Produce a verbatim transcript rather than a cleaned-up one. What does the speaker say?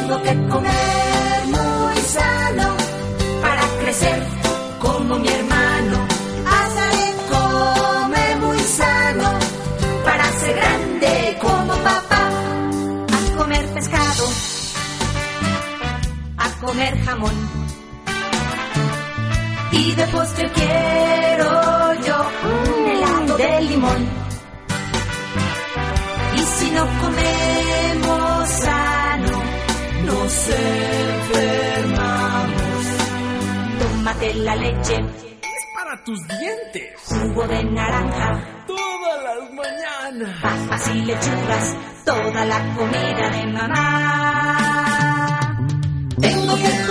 Tengo que comer muy sano para crecer como mi hermano. Azaré come muy sano para ser grande como papá. A comer pescado, a comer jamón, y de postre quiero yo un helado de limón. Y si no comemos sano, nos enfermamos. Tómate la leche, es para tus dientes. Jugo de naranja, todas las mañanas. Papas y lechugas, toda la comida de mamá. Tengo que